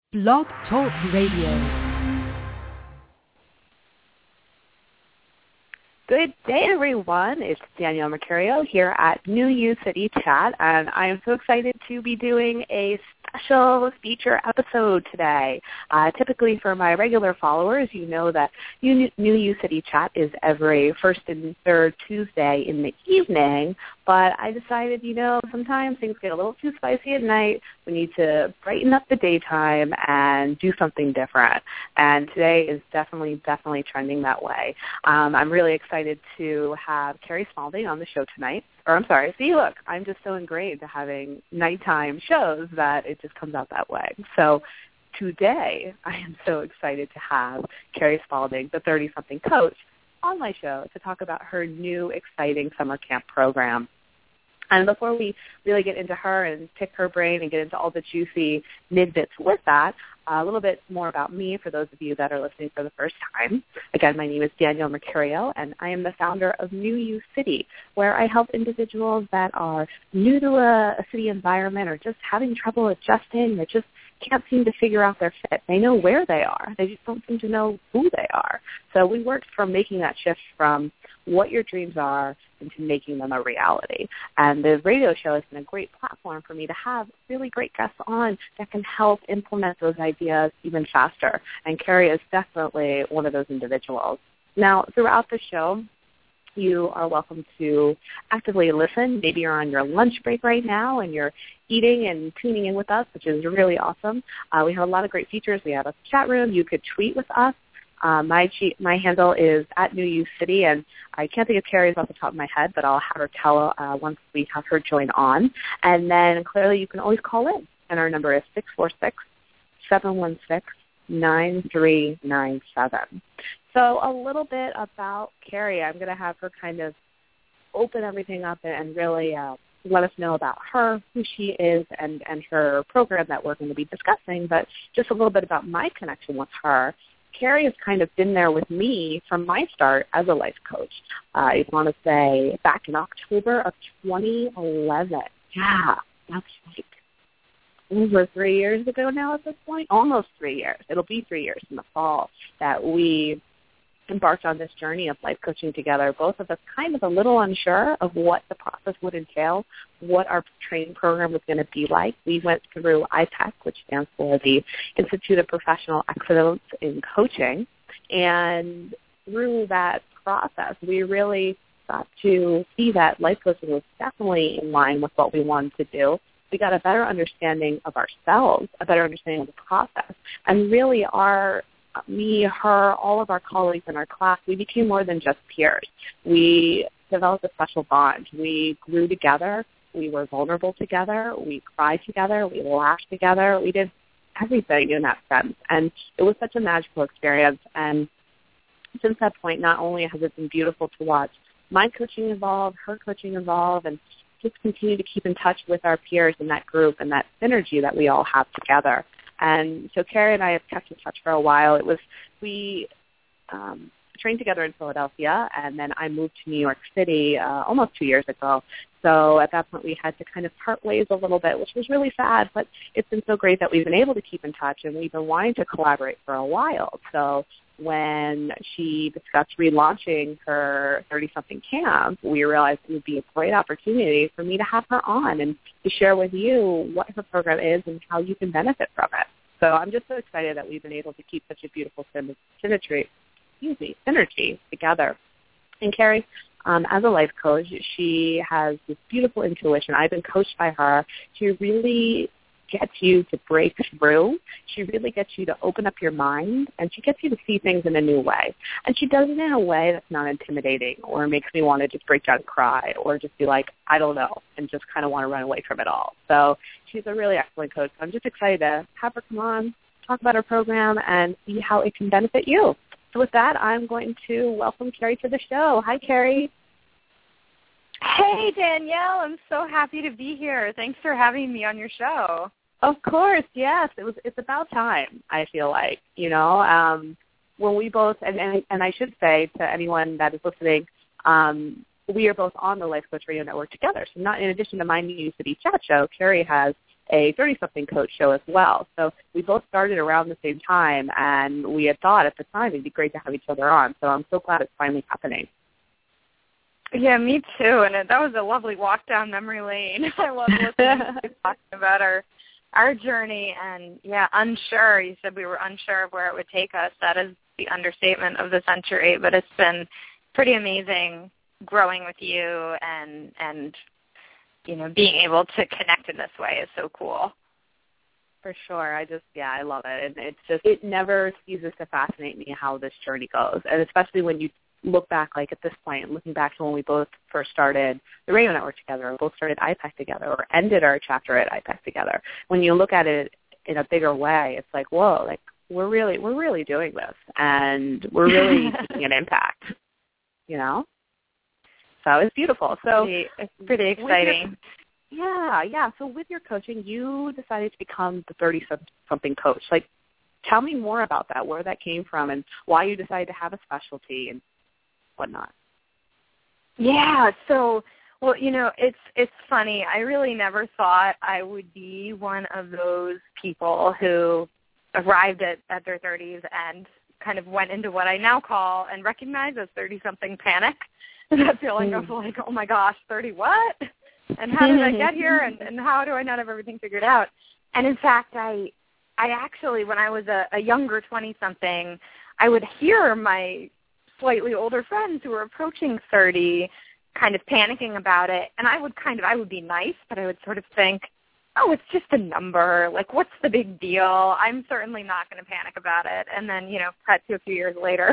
Blog Talk Radio. Good day, everyone. It's Danielle Mercurio here at New You City Chat, and I am so excited to be doing a special feature episode today. Typically, for my regular followers, you know that New You City Chat is every first and third Tuesday in the evening, but I decided, sometimes things get a little too spicy at night. We need to brighten up the daytime and do something different, and today is definitely trending that way. I'm really excited to have Carrie Spalding on the show tonight. I'm just so ingrained to having nighttime shows that it just comes out that way. So today I am so excited to have Carrie Spalding, the 30-something coach, on my show to talk about her new exciting summer camp program. And before we really get into her and pick her brain and get into all the juicy tidbits with that, a little bit more about me for those of you that are listening for the first time. Again, my name is Danielle Mercurio, and I am the founder of New You City, where I help individuals that are new to a city environment or just having trouble adjusting or just can't seem to figure out their fit. They know where they are. They just don't seem to know who they are. So we worked from making that shift from what your dreams are into making them a reality. And the radio show has been a great platform for me to have really great guests on that can help implement those ideas even faster. And Carrie is definitely one of those individuals. Now, throughout the show, you are welcome to actively listen. Maybe you're on your lunch break right now and you're eating and tuning in with us, which is really awesome. We have a lot of great features. We have a chat room. You could tweet with us. My handle is at New You City, and I can't think of Carrie's off the top of my head, but I'll have her tell once we have her join on. And then clearly you can always call in, and our number is 646-716-9397. So a little bit about Carrie. I'm going to have her kind of open everything up and really let us know about her, who she is, and her program that we're going to be discussing. But just a little bit about my connection with her. Carrie has kind of been there with me from my start as a life coach. I want to say back in October of 2011. Yeah, that's right. Over 3 years ago now at this point, almost 3 years. It'll be 3 years in the fall that we embarked on this journey of life coaching together, both of us kind of a little unsure of what the process would entail, what our training program was going to be like. We went through IPEC, which stands for the Institute of Professional Excellence in Coaching, and through that process, we really got to see that life coaching was definitely in line with what we wanted to do. We got a better understanding of ourselves, a better understanding of the process, and really me, her, all of our colleagues in our class, we became more than just peers. We developed a special bond. We grew together. We were vulnerable together. We cried together. We laughed together. We did everything in that sense. And it was such a magical experience. And since that point, not only has it been beautiful to watch my coaching evolve, her coaching evolve, and just continue to keep in touch with our peers in that group and that synergy that we all have together. And so Carrie and I have kept in touch for a while. We trained together in Philadelphia, and then I moved to New York City almost 2 years ago. So at that point, we had to kind of part ways a little bit, which was really sad, but it's been so great that we've been able to keep in touch, and we've been wanting to collaborate for a while. So when she discussed relaunching her 30-something camp, we realized it would be a great opportunity for me to have her on and to share with you what her program is and how you can benefit from it. So I'm just so excited that we've been able to keep such a beautiful synergy together. And Carrie, as a life coach, she has this beautiful intuition. I've been coached by her. She really gets you to break through. She really gets you to open up your mind, and she gets you to see things in a new way. And she does it in a way that's not intimidating or makes me want to just break down and cry or just be like, I don't know, and just kind of want to run away from it all. So she's a really excellent coach. I'm just excited to have her come on, talk about her program, and see how it can benefit you. So with that, I'm going to welcome Carrie to the show. Hi, Carrie. Hey, Danielle. I'm so happy to be here. Thanks for having me on your show. Of course, yes. It's about time, I feel like, when we both, and I should say to anyone that is listening, we are both on the Life Coach Radio Network together. So not in addition to my New You City Chat show, Carrie has a 30-something coach show as well. So we both started around the same time, and we had thought at the time it'd be great to have each other on. So I'm so glad it's finally happening. Yeah, me too. And that was a lovely walk down memory lane. I love listening to you talking about our journey. And, yeah, unsure. You said we were unsure of where it would take us. That is the understatement of the century. But it's been pretty amazing growing with you and you know, being able to connect in this way is so cool. For sure. I love it. And it never ceases to fascinate me how this journey goes. And especially when you look back, like at this point, looking back to when we both first started the Radio Network together, or both started IPEC together, or ended our chapter at IPEC together. When you look at it in a bigger way, it's like, whoa, like we're really doing this, and we're really making an impact, you know? So it's beautiful. So it's pretty exciting. Yeah. So with your coaching, you decided to become the 30-something coach. Like, tell me more about that, where that came from, and why you decided to have a specialty and whatnot. Yeah. So, well, you know, it's funny. I really never thought I would be one of those people who arrived at their 30s and kind of went into what I now call and recognize as 30-something panic. That feeling of like, oh my gosh, 30 what? And how did I get here? And how do I not have everything figured out? And in fact, I actually, when I was a younger 20-something, I would hear my slightly older friends who were approaching 30 kind of panicking about it. And I would be nice, but I would sort of think, oh, it's just a number. Like, what's the big deal? I'm certainly not going to panic about it. And then, you know, cut to a few years later.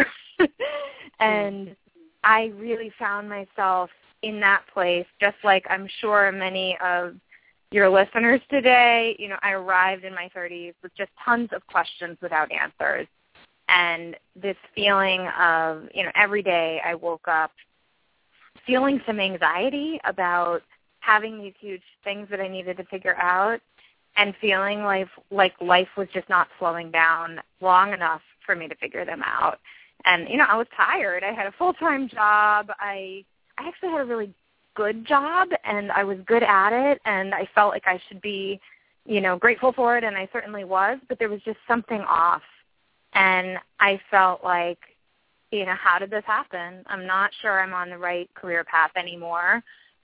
And I really found myself in that place, just like I'm sure many of your listeners today. You know, I arrived in my 30s with just tons of questions without answers. And this feeling of, you know, every day I woke up feeling some anxiety about having these huge things that I needed to figure out, and feeling like life was just not slowing down long enough for me to figure them out. And, you know, I was tired. I had a full-time job. I actually had a really good job, and I was good at it, and I felt like I should be, you know, grateful for it, and I certainly was, but there was just something off. And I felt like, you know, how did this happen? I'm not sure I'm on the right career path anymore.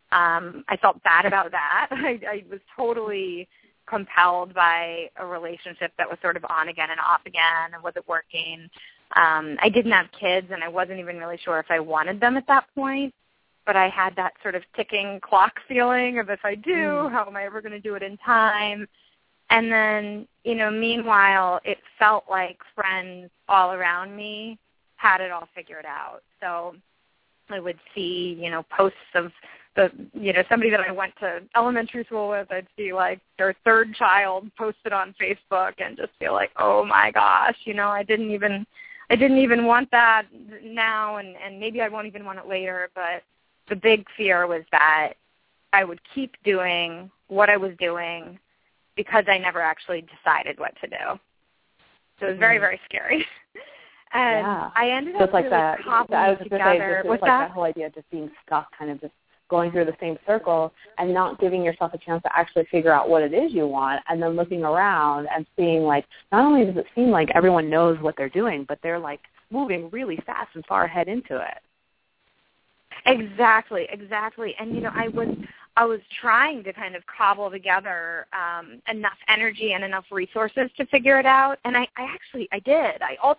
I felt bad about that. I was totally compelled by a relationship that was sort of on again and off again and wasn't working. I didn't have kids, and I wasn't even really sure if I wanted them at that point, but I had that sort of ticking clock feeling of if I do, how am I ever going to do it in time? And then, you know, meanwhile, it felt like friends all around me had it all figured out. So I would see, you know, posts of somebody that I went to elementary school with. I'd see like their third child posted on Facebook and just feel like, oh my gosh, you know, I didn't even want that now, and maybe I won't even want it later. But the big fear was that I would keep doing what I was doing because I never actually decided what to do. So it was very, very scary. And I ended up really cobbling together. What's that whole idea of just being stuck, kind of just going through the same circle and not giving yourself a chance to actually figure out what it is you want, and then looking around and seeing, like, not only does it seem like everyone knows what they're doing, but they're, like, moving really fast and far ahead into it. Exactly. And, you know, I was trying to kind of cobble together enough energy and enough resources to figure it out, and I did.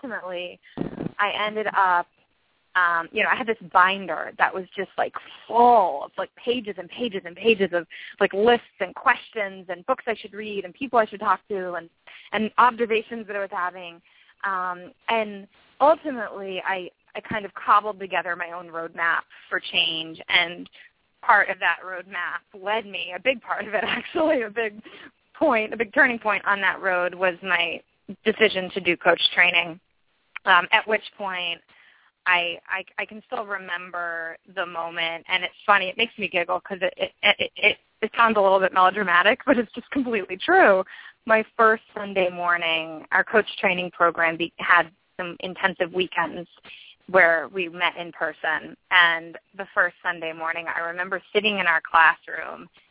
I ended up, you know, I had this binder that was just like full of like pages and pages and pages of like lists and questions and books I should read and people I should talk to and observations that I was having. And ultimately I kind of cobbled together my own roadmap for change, and part of that roadmap led me, a big part of it actually, a big turning point on that road was my decision to do coach training, at which point I can still remember the moment, and it's funny, it makes me giggle because it sounds a little bit melodramatic, but it's just completely true. My first Sunday morning, our coach training program had some intensive weekends where we met in person, and the first Sunday morning I remember sitting in our classroom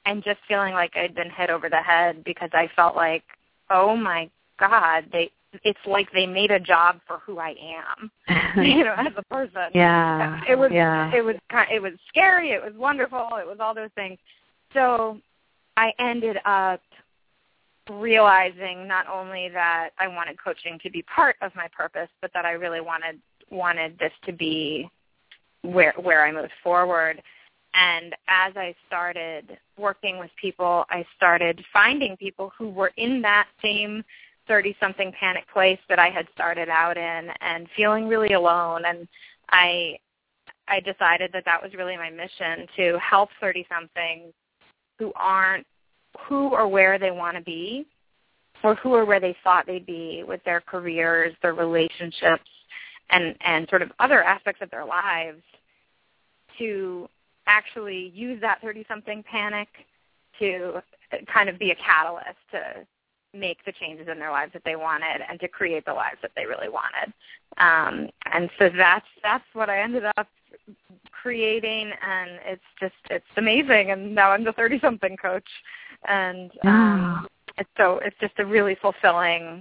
and just feeling like I'd been hit over the head because I felt like, oh my God, it's like they made a job for who I am, as a person. Yeah. It was scary. It was wonderful. It was all those things. So I ended up realizing not only that I wanted coaching to be part of my purpose, but that I really wanted this to be where I moved forward. And as I started working with people, I started finding people who were in that same 30-something panic place that I had started out in and feeling really alone. And I decided that was really my mission, to help 30-somethings who or where they want to be, or who or where they thought they'd be with their careers, their relationships, and sort of other aspects of their lives, to actually use that 30-something panic to kind of be a catalyst to make the changes in their lives that they wanted and to create the lives that they really wanted. And so that's what I ended up creating, and it's amazing. And now I'm the 30-something coach, and it's just a really fulfilling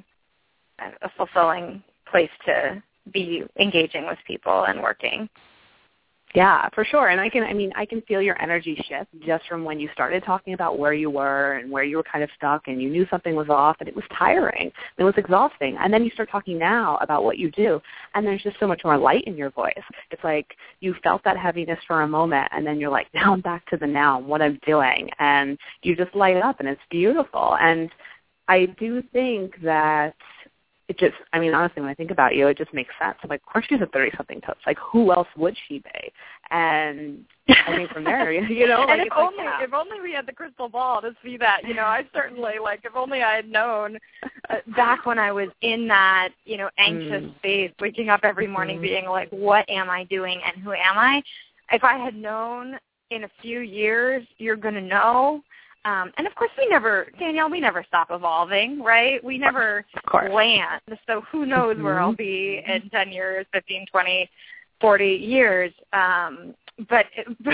place to be engaging with people and working. Yeah, for sure. And I can feel your energy shift just from when you started talking about where you were and where you were kind of stuck and you knew something was off and it was tiring. It was exhausting. And then you start talking now about what you do, and there's just so much more light in your voice. It's like you felt that heaviness for a moment, and then you're like, now I'm back to the now, what I'm doing. And you just light up, and it's beautiful. And I do think that honestly, when I think about you, it just makes sense. I'm like, of course she's a 30-something coach. Like, who else would she be? And I think from there, and if only we had the crystal ball to see that, I certainly, if only I had known back when I was in that, anxious space, waking up every morning being like, what am I doing and who am I? If I had known in a few years, you're going to know. And, of course, Danielle, we never stop evolving, right? We never land. So who knows where I'll be in 10 years, 15, 20, 40 years. But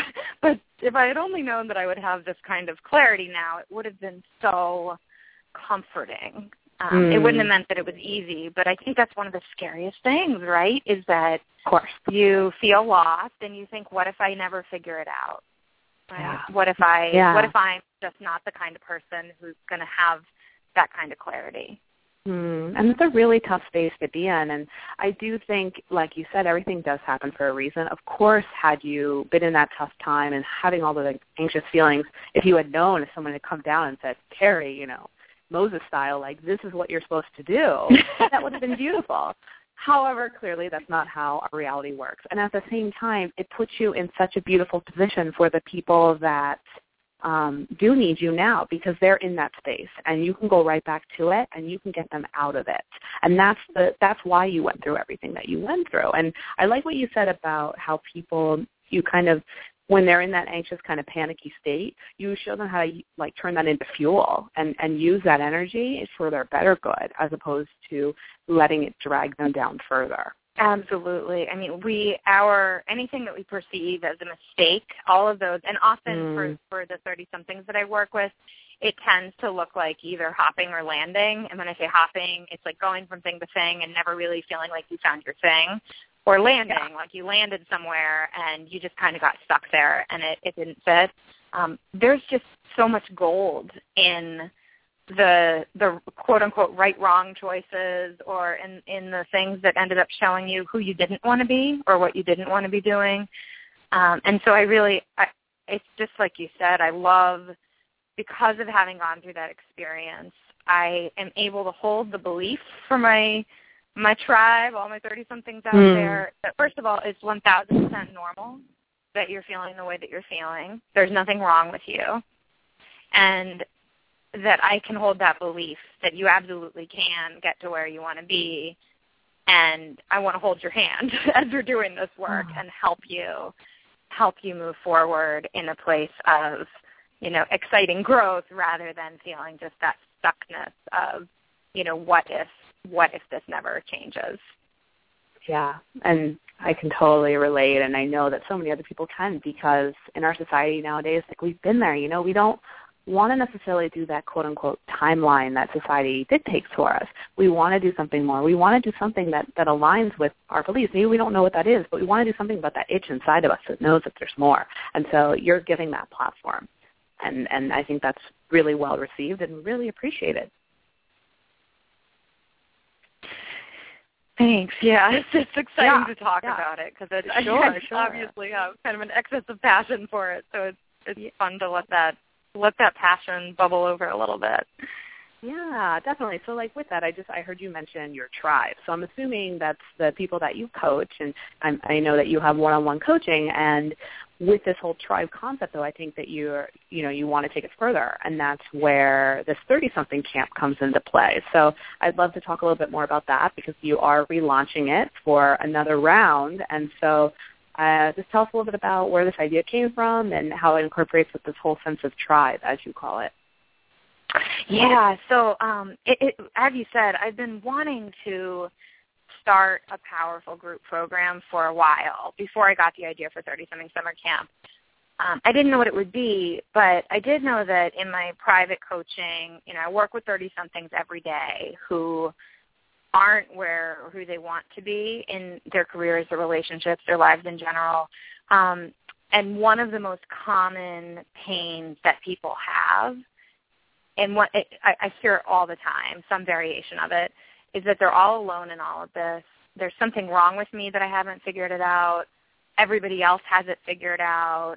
if I had only known that I would have this kind of clarity now, it would have been so comforting. It wouldn't have meant that it was easy, but I think that's one of the scariest things, right, is that you feel lost and you think, what if I never figure it out? Right? Yeah. What if I'm just not the kind of person who's going to have that kind of clarity? And it's a really tough space to be in. And I do think, like you said, everything does happen for a reason. Of course, had you been in that tough time and having all the anxious feelings, if you had known, if someone had come down and said, Carrie, Moses style, like, this is what you're supposed to do, that would have been beautiful. However, clearly that's not how our reality works. And at the same time, it puts you in such a beautiful position for the people that do need you now, because they're in that space, and you can go right back to it, and you can get them out of it. And that's why you went through everything that you went through. And I like what you said about how people, you kind of, when they're in that anxious kind of panicky state, you show them how to turn that into fuel and use that energy for their better good, as opposed to letting it drag them down further. Absolutely. I mean, anything that we perceive as a mistake, all of those, and often for the 30-somethings that I work with, it tends to look like either hopping or landing. And when I say hopping, it's like going from thing to thing and never really feeling like you found your thing. Or landing, like you landed somewhere and you just kind of got stuck there and it didn't fit. There's just so much gold in the quote-unquote right-wrong choices, or in the things that ended up showing you who you didn't want to be or what you didn't want to be doing. And so it's just like you said, I love, because of having gone through that experience, I am able to hold the belief for my tribe, all my 30-somethings out there, that first of all, it's 1,000% normal that you're feeling the way that you're feeling. There's nothing wrong with you. And that I can hold that belief that you absolutely can get to where you want to be. And I want to hold your hand as you're doing this work and help you move forward in a place of, exciting growth, rather than feeling just that stuckness of, what if this never changes? Yeah, and I can totally relate, and I know that so many other people can, because in our society nowadays, we've been there, we don't want to necessarily do that quote-unquote timeline that society dictates for us. We want to do something more. We want to do something that aligns with our beliefs. Maybe we don't know what that is, but we want to do something about that itch inside of us that knows that there's more. And so you're giving that platform. And I think that's really well received and really appreciated. Thanks. Yeah, it's exciting to talk about it because I obviously have kind of an excess of passion for it. So it's fun to let that passion bubble over a little bit. Yeah, definitely. So like with that, I heard you mention your tribe. So I'm assuming that's the people that you coach, and I know that you have one-on-one coaching. And with this whole tribe concept, though, I think that you want to take it further, and that's where this 30-something camp comes into play. So I'd love to talk a little bit more about that because you are relaunching it for another round. And so just tell us a little bit about where this idea came from and how it incorporates with this whole sense of tribe, as you call it. Yeah, so as you said, I've been wanting to start a powerful group program for a while before I got the idea for 30-something summer camp. I didn't know what it would be, but I did know that in my private coaching, I work with 30-somethings every day who aren't who they want to be in their careers, their relationships, their lives in general. And one of the most common pains that people have, and I hear it all the time, some variation of it, is that they're all alone in all of this. There's something wrong with me that I haven't figured it out. Everybody else has it figured out.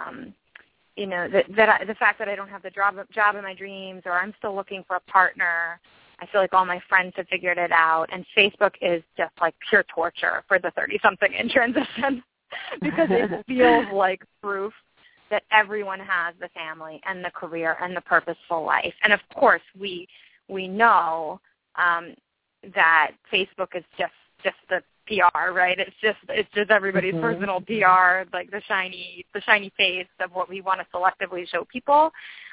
The fact that I don't have the job of my dreams, or I'm still looking for a partner. I feel like all my friends have figured it out. And Facebook is just like pure torture for the 30-something in transition because it feels like proof that everyone has the family and the career and the purposeful life. And of course, we know that Facebook is just the PR, right? It's just everybody's personal PR, like the shiny face of what we want to selectively show people.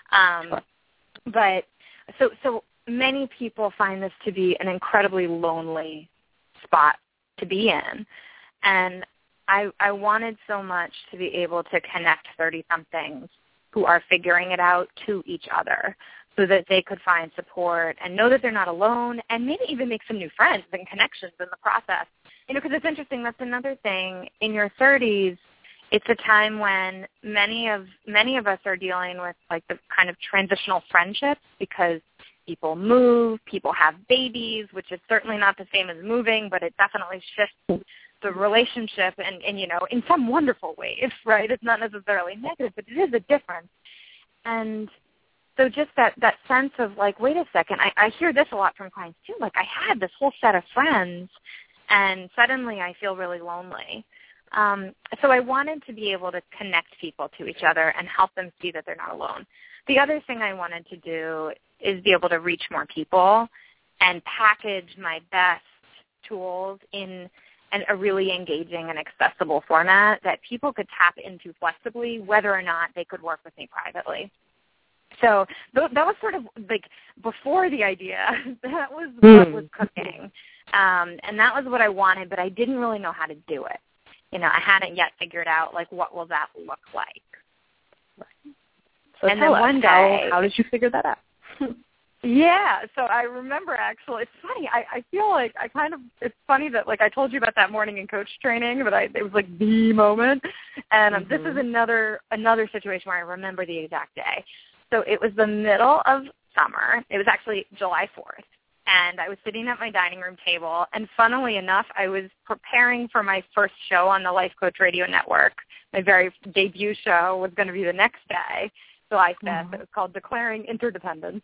But so many people find this to be an incredibly lonely spot to be in, and I wanted so much to be able to connect 30-somethings who are figuring it out to each other so that they could find support and know that they're not alone and maybe even make some new friends and connections in the process. Because it's interesting, that's another thing. In your 30s, it's a time when many of us are dealing with like the kind of transitional friendships because people move, people have babies, which is certainly not the same as moving, but it definitely shifts the relationship and in some wonderful ways, right? It's not necessarily negative, but it is a difference. And so just that sense of like, wait a second, I hear this a lot from clients too, like I had this whole set of friends and suddenly I feel really lonely. So I wanted to be able to connect people to each other and help them see that they're not alone. The other thing I wanted to do is be able to reach more people and package my best tools in a really engaging and accessible format that people could tap into flexibly, whether or not they could work with me privately. So that was sort of like before the idea. That was what was cooking. And that was what I wanted, but I didn't really know how to do it. I hadn't yet figured out, like, what will that look like. Right. So and then one day, how did you figure that out? Yeah, so I remember actually, it's funny, I feel like it's funny that like I told you about that morning in coach training, but it was like the moment, and this is another situation where I remember the exact day. So it was the middle of summer, it was actually July 4th, and I was sitting at my dining room table, and funnily enough, I was preparing for my first show on the Life Coach Radio Network. My very debut show was going to be the next day. July 5th. It was called Declaring Interdependence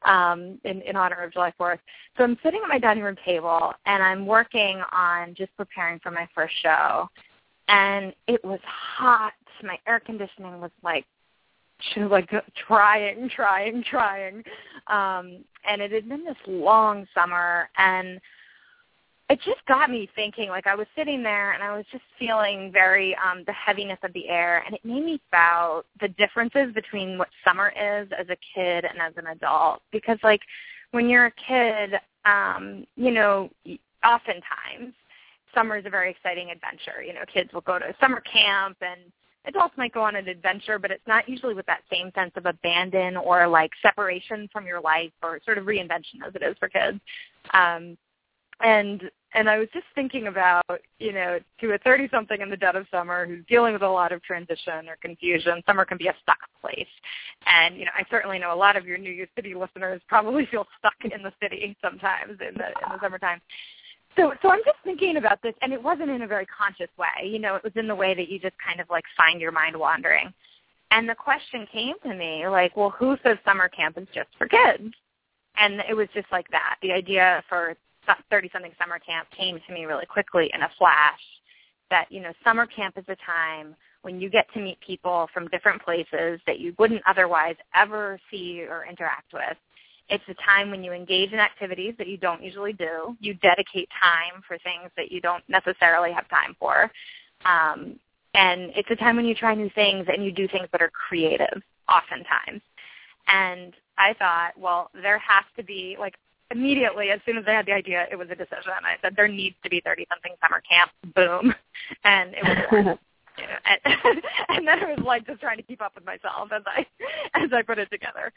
in honor of July 4th. So I'm sitting at my dining room table, and I'm working on just preparing for my first show. And it was hot. My air conditioning was like trying. And it had been this long summer, and it just got me thinking, like I was sitting there and I was just feeling very the heaviness of the air, and it made me about the differences between what summer is as a kid and as an adult. Because like when you're a kid, oftentimes summer is a very exciting adventure. Kids will go to summer camp and adults might go on an adventure, but it's not usually with that same sense of abandon or like separation from your life or sort of reinvention as it is for kids. And I was just thinking about, you know, to a 30-something in the dead of summer who's dealing with a lot of transition or confusion, summer can be a stuck place. And, you know, I certainly know a lot of your New York City listeners probably feel stuck in the city sometimes in the summertime. So I'm just thinking about this, and it wasn't in a very conscious way. You know, it was in the way that you just kind of like find your mind wandering. And the question came to me, like, well, who says summer camp is just for kids? And it was just like that. The idea for 30-something summer camp came to me really quickly in a flash that, you know, summer camp is a time when you get to meet people from different places that you wouldn't otherwise ever see or interact with. It's a time when you engage in activities that you don't usually do. You dedicate time for things that you don't necessarily have time for. And it's a time when you try new things and you do things that are creative oftentimes. And I thought, well, there has to be, like, immediately, as soon as I had the idea, it was a decision. I said, there needs to be 30-something summer camp. Boom. And it was born. You know, and then it was like just trying to keep up with myself as I put it together.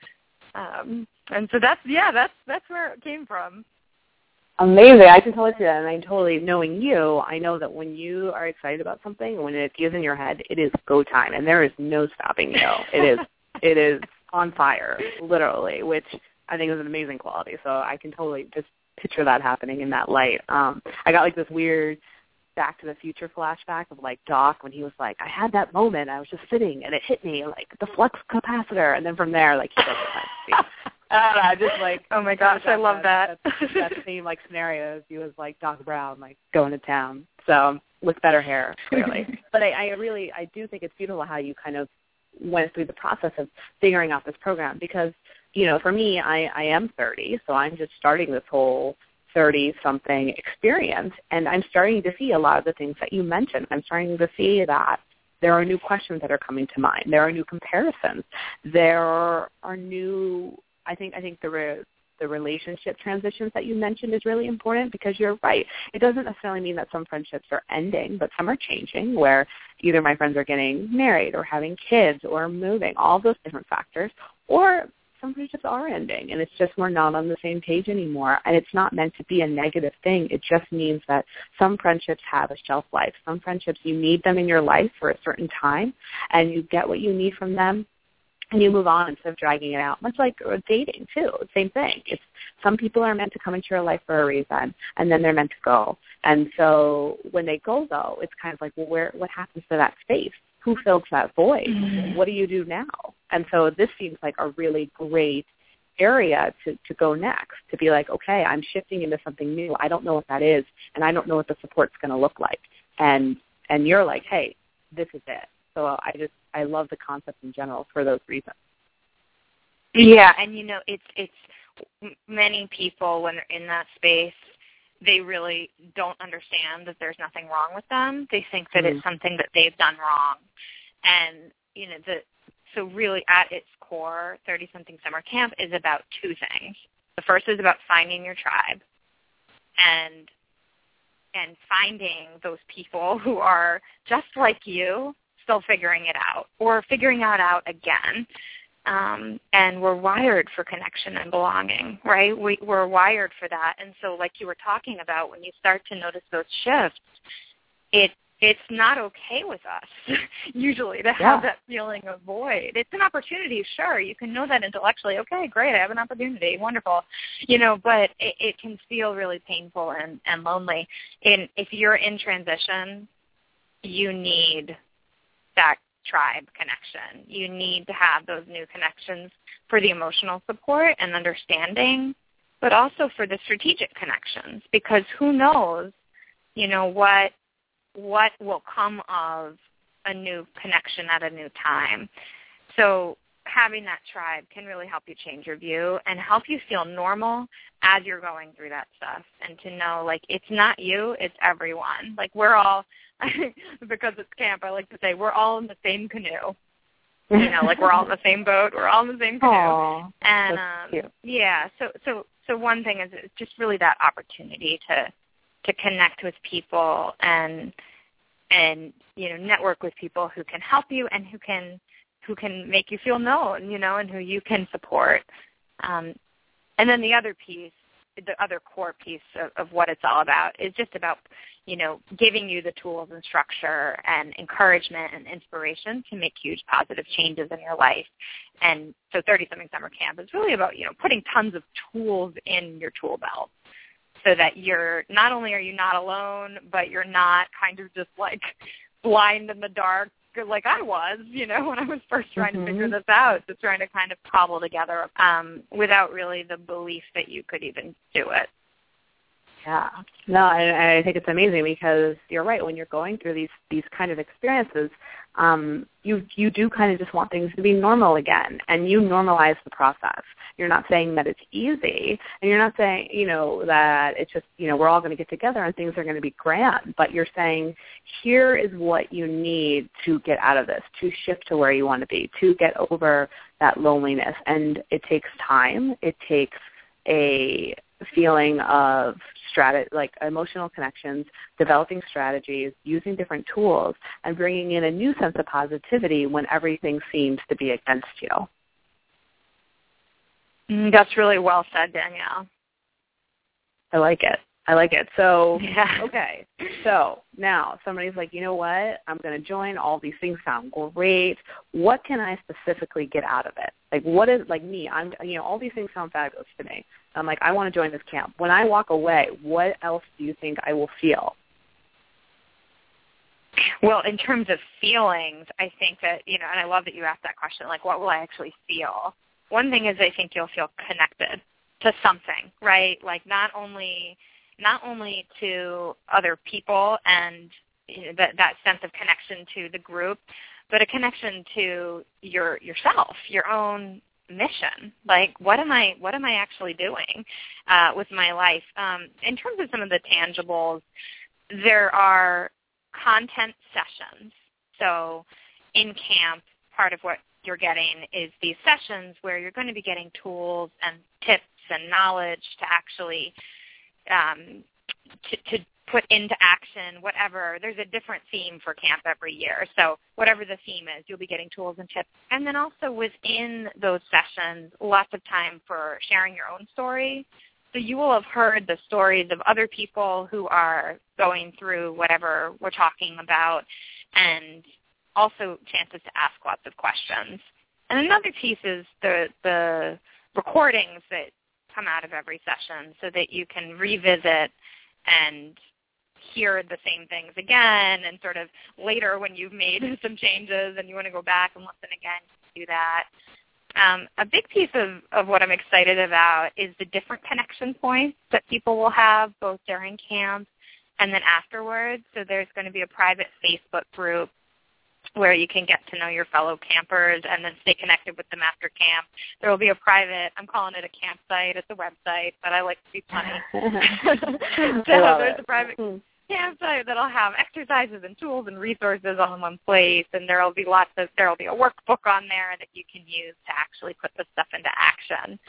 And so that's where it came from. Amazing. I can totally see that. And I totally, knowing you, I know that when you are excited about something, when it is in your head, it is go time. And there is no stopping you. It is on fire, literally, which I think is an amazing quality. So I can totally just picture that happening in that light. I got like this weird Back to the Future flashback of like Doc when he was like, I had that moment. I was just sitting and it hit me like the flux capacitor. And then from there, like he does it. I just like, oh my gosh, I love that. That same like scenario. He was like Doc Brown, like going to town. So with better hair, clearly. But I do think it's beautiful how you kind of went through the process of figuring out this program because, you know, for me, I am 30, so I'm just starting this whole 30-something experience, and I'm starting to see a lot of the things that you mentioned. I'm starting to see that there are new questions that are coming to mind. There are new comparisons. There are new, I think the relationship transitions that you mentioned is really important because you're right. It doesn't necessarily mean that some friendships are ending, but some are changing where either my friends are getting married or having kids or moving, all those different factors, or some friendships are ending, and it's just we're not on the same page anymore. And it's not meant to be a negative thing. It just means that some friendships have a shelf life. Some friendships, you need them in your life for a certain time, and you get what you need from them, and you move on instead of dragging it out. Much like dating, too. Same thing. It's some people are meant to come into your life for a reason, and then they're meant to go. And so when they go, though, it's kind of like, well, what happens to that space? Who fills that void? Mm-hmm. What do you do now? And so this seems like a really great area to go next, to be like, okay, I'm shifting into something new. I don't know what that is, and I don't know what the support's going to look like. And you're like, hey, this is it. So I love the concept in general for those reasons. Yeah, and you know, it's many people when they're in that space, they really don't understand that there's nothing wrong with them. They think that it's something that they've done wrong. And, you know, so really at its core, 30-something summer camp is about two things. The first is about finding your tribe and finding those people who are just like you, still figuring it out or figuring it out again. And we're wired for connection and belonging, right? We're wired for that. And so like you were talking about, when you start to notice those shifts, it's not okay with us usually to have that feeling of void. It's an opportunity, sure. You can know that intellectually. Okay, great, I have an opportunity, wonderful. You know, but it can feel really painful and lonely. And if you're in transition, you need that tribe connection. You need to have those new connections for the emotional support and understanding, but also for the strategic connections, because who knows, you know, what will come of a new connection at a new time. So having that tribe can really help you change your view and help you feel normal as you're going through that stuff, and to know, like, it's not you, it's everyone. Like, we're all, because it's camp, I like to say, we're all in the same canoe. You know, like, we're all in the same boat, we're all in the same canoe. Aww, and, yeah, so one thing is it's just really that opportunity to connect with people and network with people who can help you and who can make you feel known, and who you can support. And then the other core piece of what it's all about is just about, giving you the tools and structure and encouragement and inspiration to make huge positive changes in your life. And so 30-something Summer Camp is really about, putting tons of tools in your tool belt so that not only are you not alone, but you're not kind of just like blind in the dark like I was, when I was first trying to figure this out, just trying to kind of cobble together without really the belief that you could even do it. Yeah. No, I think it's amazing because you're right. When you're going through these kind of experiences, you do kind of just want things to be normal again, and you normalize the process. You're not saying that it's easy, and you're not saying, that it's just, we're all going to get together and things are going to be grand, but you're saying here is what you need to get out of this, to shift to where you want to be, to get over that loneliness. And it takes time. It takes a feeling of like emotional connections, developing strategies, using different tools, and bringing in a new sense of positivity when everything seems to be against you. That's really well said, Danielle. I like it. So, yeah. Okay. So now somebody's like, you know what? I'm going to join. All these things sound great. What can I specifically get out of it? Like, what is, like me, all these things sound fabulous to me. I'm like, I want to join this camp. When I walk away, what else do you think I will feel? Well, in terms of feelings, I think that, and I love that you asked that question, like, what will I actually feel? One thing is I think you'll feel connected to something, right? Like not only to other people and that sense of connection to the group, but a connection to yourself, your own mission. Like what am I actually doing with my life? In terms of some of the tangibles, there are content sessions. So in camp, part of what you're getting is these sessions where you're going to be getting tools and tips and knowledge to actually to put into action whatever. There's a different theme for camp every year. So whatever the theme is, you'll be getting tools and tips. And then also within those sessions, lots of time for sharing your own story. So you will have heard the stories of other people who are going through whatever we're talking about, and also chances to ask lots of questions. And another piece is the recordings that come out of every session so that you can revisit and hear the same things again, and sort of later when you've made some changes and you want to go back and listen again, do that. A big piece of what I'm excited about is the different connection points that people will have both during camp and then afterwards. So there's going to be a private Facebook group where you can get to know your fellow campers and then stay connected with them after camp. There will be a private, I'm calling it a campsite, it's a website, but I like to be funny. So there's a private campsite that'll have exercises and tools and resources all in one place, and there'll be a workbook on there that you can use to actually put the stuff into action.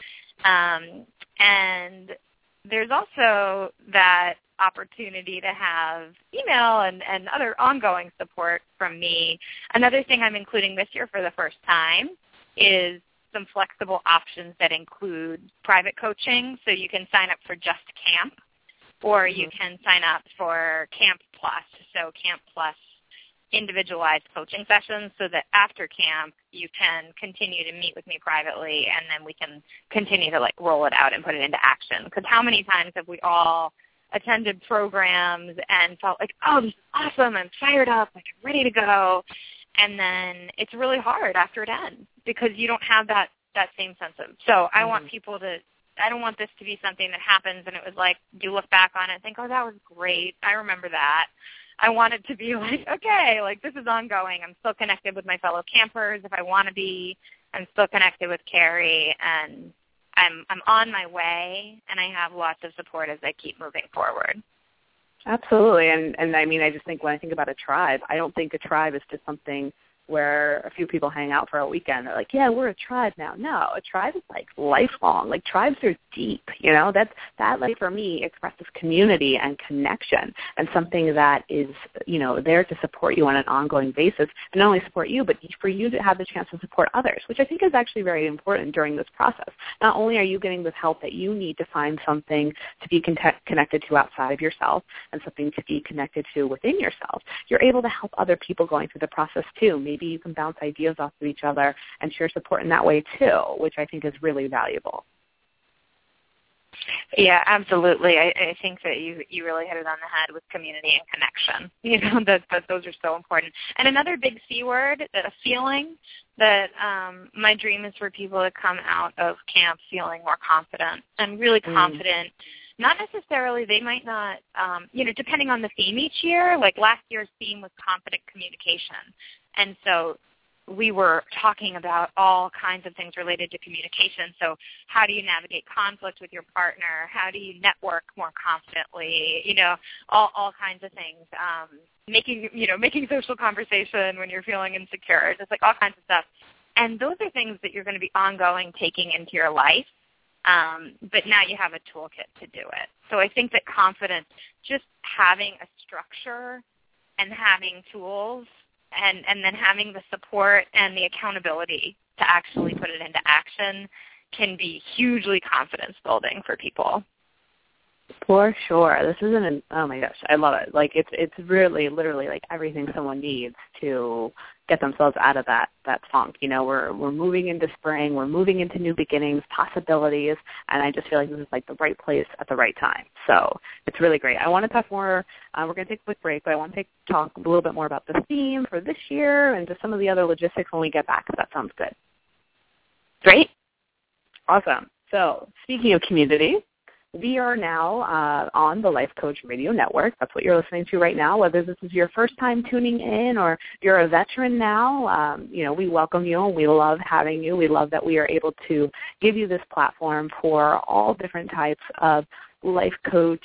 And there's also that opportunity to have email and other ongoing support from me. Another thing I'm including this year for the first time is some flexible options that include private coaching. So you can sign up for just camp, or you can sign up for Camp Plus. So Camp Plus individualized coaching sessions, so that after camp you can continue to meet with me privately, and then we can continue to roll it out and put it into action. Because how many times have we all attended programs and felt like, oh, this is awesome, I'm fired up, I'm ready to go, and then it's really hard after it ends because you don't have that same sense of. So I want people to, I don't want this to be something that happens and it was like you look back on it and think, oh, that was great, I remember that. I want it to be like, okay, this is ongoing. I'm still connected with my fellow campers if I want to be. I'm still connected with Carrie, and I'm on my way, and I have lots of support as I keep moving forward. Absolutely. And I mean, I just think when I think about a tribe, I don't think a tribe is just something where a few people hang out for a weekend. They're like, yeah, we're a tribe now. No, a tribe is like lifelong. Like tribes are deep, you know. That like for me expresses community and connection and something that is, you know, there to support you on an ongoing basis, and not only support you, but for you to have the chance to support others, which I think is actually very important during this process. Not only are you getting the help that you need to find something to be connected to outside of yourself and something to be connected to within yourself, you're able to help other people going through the process too. Maybe you can bounce ideas off of each other and share support in that way too, which I think is really valuable. Yeah, absolutely. I think that you really hit it on the head with community and connection. You know, that those are so important. And another big C word, a feeling that my dream is for people to come out of camp feeling more confident and really confident. Not necessarily, they might not, you know, depending on the theme each year. Like last year's theme was confident communication. And so we were talking about all kinds of things related to communication. So how do you navigate conflict with your partner? How do you network more confidently? You know, all kinds of things. Making social conversation when you're feeling insecure. Just like all kinds of stuff. And those are things that you're going to be ongoing taking into your life. But now you have a toolkit to do it. So I think that confidence, just having a structure and having tools and then having the support and the accountability to actually put it into action can be hugely confidence building for people. For sure. This isn't oh my gosh, I love it. Like it's really literally like everything someone needs to get themselves out of that funk. You know, we're moving into spring, we're moving into new beginnings, possibilities, and I just feel like this is like the right place at the right time. So it's really great. I want to talk more, we're going to take a quick break, but I want to talk a little bit more about the theme for this year and just some of the other logistics when we get back, if that sounds good. Great. Awesome. So speaking of community, we are now on the Life Coach Radio Network. That's what you're listening to right now. Whether this is your first time tuning in or you're a veteran now, you know, we welcome you and we love having you. We love that we are able to give you this platform for all different types of life coach,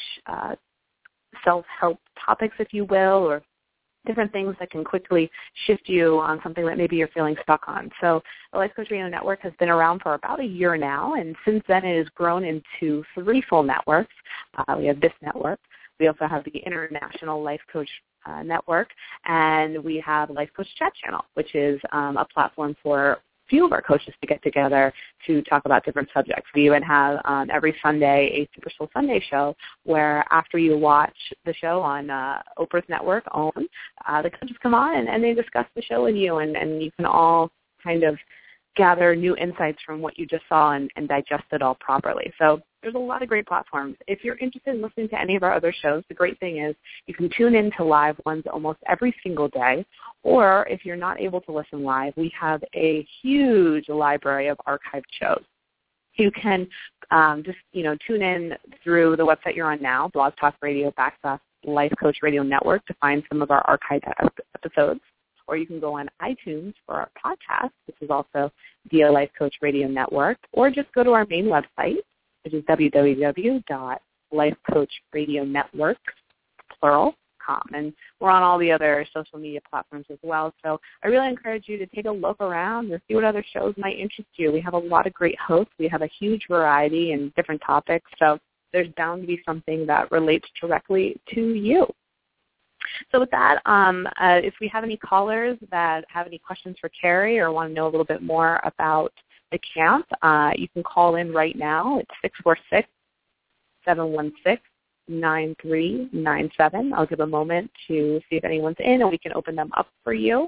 self-help topics, if you will, or different things that can quickly shift you on something that maybe you're feeling stuck on. So the Life Coach Radio Network has been around for about a year now, and since then it has grown into 3 full networks. We have this network. We also have the International Life Coach Network, and we have Life Coach Chat Channel, which is a platform for few of our coaches to get together to talk about different subjects. We even have every Sunday a Super Soul Sunday show where after you watch the show on Oprah's network, the coaches come on and they discuss the show with you, and you can all kind of gather new insights from what you just saw and digest it all properly. So there's a lot of great platforms. If you're interested in listening to any of our other shows, the great thing is you can tune in to live ones almost every single day, or if you're not able to listen live, we have a huge library of archived shows. You can just, tune in through the website you're on now, Blog Talk Radio / Life Coach Radio Network, to find some of our archived episodes. Or you can go on iTunes for our podcast, which is also via Life Coach Radio Network, or just go to our main website, which is www.lifecoachradionetwork.com. And we're on all the other social media platforms as well. So I really encourage you to take a look around and see what other shows might interest you. We have a lot of great hosts. We have a huge variety in different topics. So there's bound to be something that relates directly to you. So with that, if we have any callers that have any questions for Carrie or want to know a little bit more about the camp, you can call in right now. It's 646-716-9397. I'll give a moment to see if anyone's in, and we can open them up for you.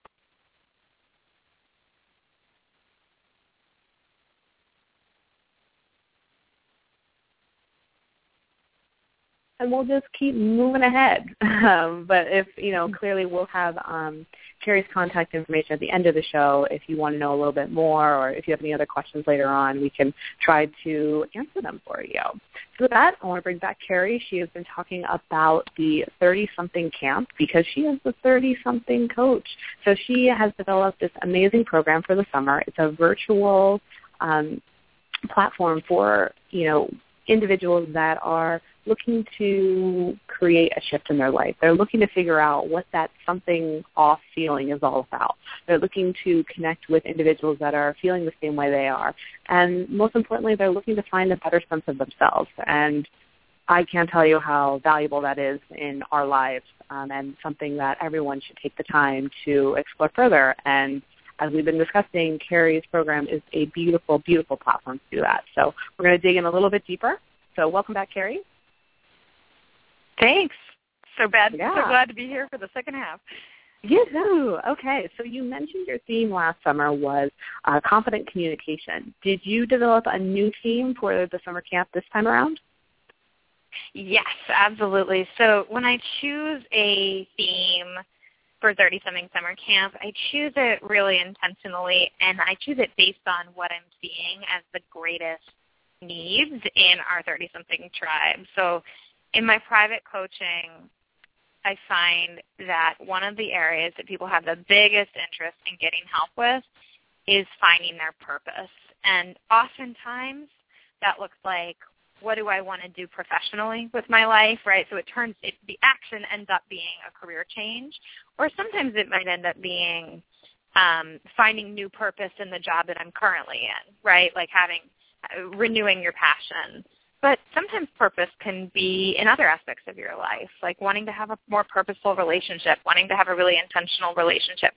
And we'll just keep moving ahead. But if, clearly we'll have Carrie's contact information at the end of the show. If you want to know a little bit more, or if you have any other questions later on, we can try to answer them for you. So with that, I want to bring back Carrie. She has been talking about the 30-something camp because she is the 30-something coach. So she has developed this amazing program for the summer. It's a virtual platform for, individuals that are looking to create a shift in their life. They're looking to figure out what that something off feeling is all about. They're looking to connect with individuals that are feeling the same way they are. And most importantly, they're looking to find a better sense of themselves. And I can't tell you how valuable that is in our lives, and something that everyone should take the time to explore further. And as we've been discussing, Carrie's program is a beautiful, beautiful platform to do that. So we're going to dig in a little bit deeper. So welcome back, Carrie. Thanks. So glad to be here for the second half. Yeah. Okay. So you mentioned your theme last summer was confident communication. Did you develop a new theme for the summer camp this time around? Yes, absolutely. So when I choose a theme for 30-something summer camp, I choose it really intentionally, and I choose it based on what I'm seeing as the greatest needs in our 30-something tribe. So in my private coaching, I find that one of the areas that people have the biggest interest in getting help with is finding their purpose. And oftentimes that looks like, what do I want to do professionally with my life, right? So the action ends up being a career change, or sometimes it might end up being finding new purpose in the job that I'm currently in, right? Like renewing your passion. But sometimes purpose can be in other aspects of your life, like wanting to have a more purposeful relationship, wanting to have a really intentional relationship.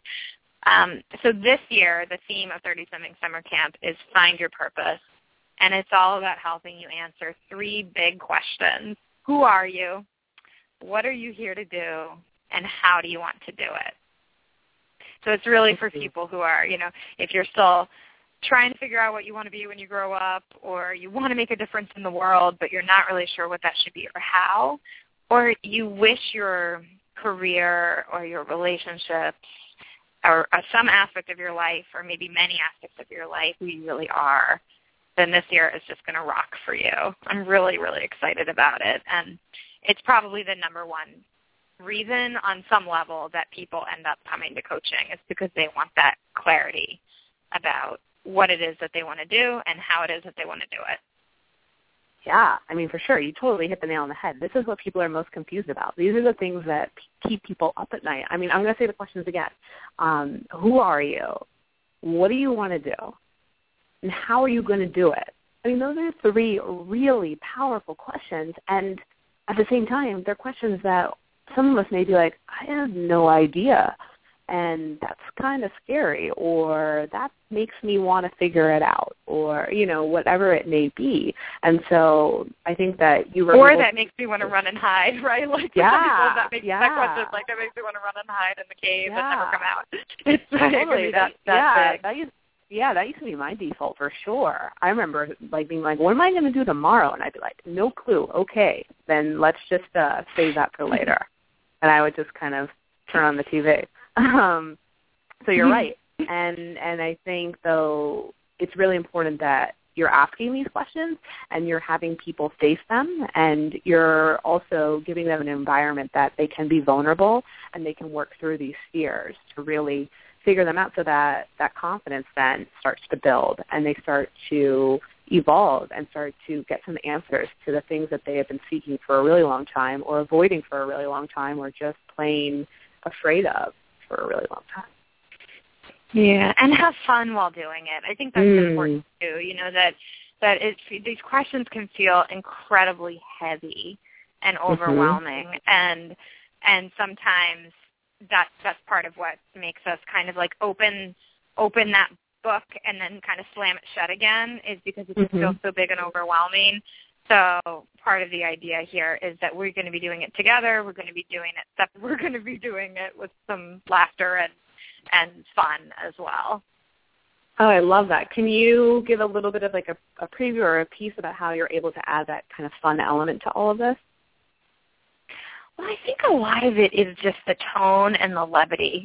So this year, the theme of 30-something summer camp is Find Your Purpose, and it's all about helping you answer 3 big questions. Who are you? What are you here to do? And how do you want to do it? So it's really for people who are, if you're still trying to figure out what you want to be when you grow up, or you want to make a difference in the world, but you're not really sure what that should be or how, or you wish your career or your relationships or some aspect of your life, or maybe many aspects of your life, who you really are, then this year is just going to rock for you. I'm really, really excited about it. And it's probably the number one reason on some level that people end up coming to coaching, is because they want that clarity about what it is that they want to do and how it is that they want to do it. Yeah, I mean, for sure. You totally hit the nail on the head. This is what people are most confused about. These are the things that keep people up at night. I mean, I'm going to say the questions again. Who are you? What do you want to do? And how are you going to do it? I mean, those are 3 really powerful questions. And at the same time, they're questions that some of us may be like, I have no idea. And that's kind of scary, or that makes me want to figure it out, or, whatever it may be. And so I think that you were Or that makes me want to run and hide, right? Like, yeah, some people, that question, it makes me want to run and hide in the cave and never come out. It's totally that used to be my default for sure. I remember being like, what am I going to do tomorrow? And I'd be like, no clue. Okay, then let's just save that for later. And I would just kind of turn on the TV. So you're right. And I think, though, it's really important that you're asking these questions and you're having people face them, and you're also giving them an environment that they can be vulnerable and they can work through these fears to really figure them out, so that that confidence then starts to build and they start to evolve and start to get some answers to the things that they have been seeking for a really long time, or avoiding for a really long time, or just plain afraid of for a really long time. Yeah, and have fun while doing it. I think that's important too. These questions can feel incredibly heavy and overwhelming, and sometimes that's part of what makes us kind of like open that book and then kind of slam it shut again, is because it just feels so big and overwhelming. So part of the idea here is that we're going to be doing it together. We're going to be doing it. We're going to be doing it with some laughter and fun as well. Oh, I love that. Can you give a little bit of like a preview or a piece about how you're able to add that kind of fun element to all of this? Well, I think a lot of it is just the tone and the levity.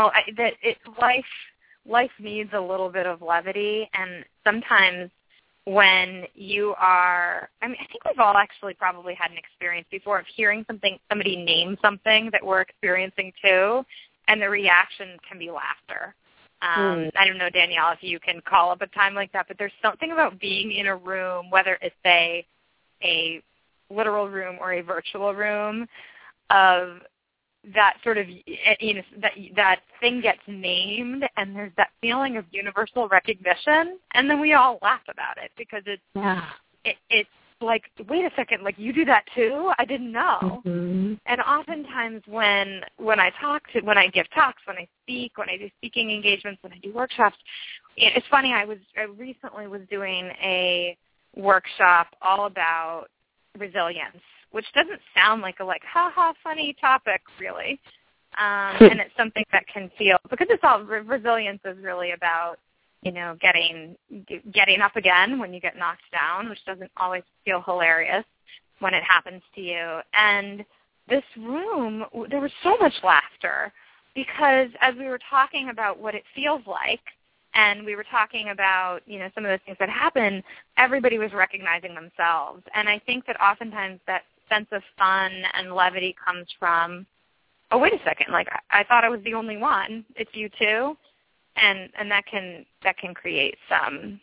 Life needs a little bit of levity, and sometimes when you are, I think we've all actually probably had an experience before of hearing somebody name something that we're experiencing too, and the reaction can be laughter. I don't know, Danielle, if you can call up a time like that, but there's something about being in a room, whether it's a literal room or a virtual room, of that sort of, you know, that thing gets named, and there's that feeling of universal recognition, and then we all laugh about it because it's like, wait a second, like, you do that too? I didn't know. Mm-hmm. And oftentimes when I give talks, when I speak, when I do speaking engagements, when I do workshops, it's funny, I recently was doing a workshop all about resilience, which doesn't sound like a funny topic, really. And it's something that can feel, because it's all, resilience is really about, you know, getting up again when you get knocked down, which doesn't always feel hilarious when it happens to you. And this room, there was so much laughter because as we were talking about what it feels like, and we were talking about, you know, some of the things that happen, everybody was recognizing themselves. And I think that oftentimes that sense of fun and levity comes from, oh, wait a second, like, I thought I was the only one. It's you too. And that can create some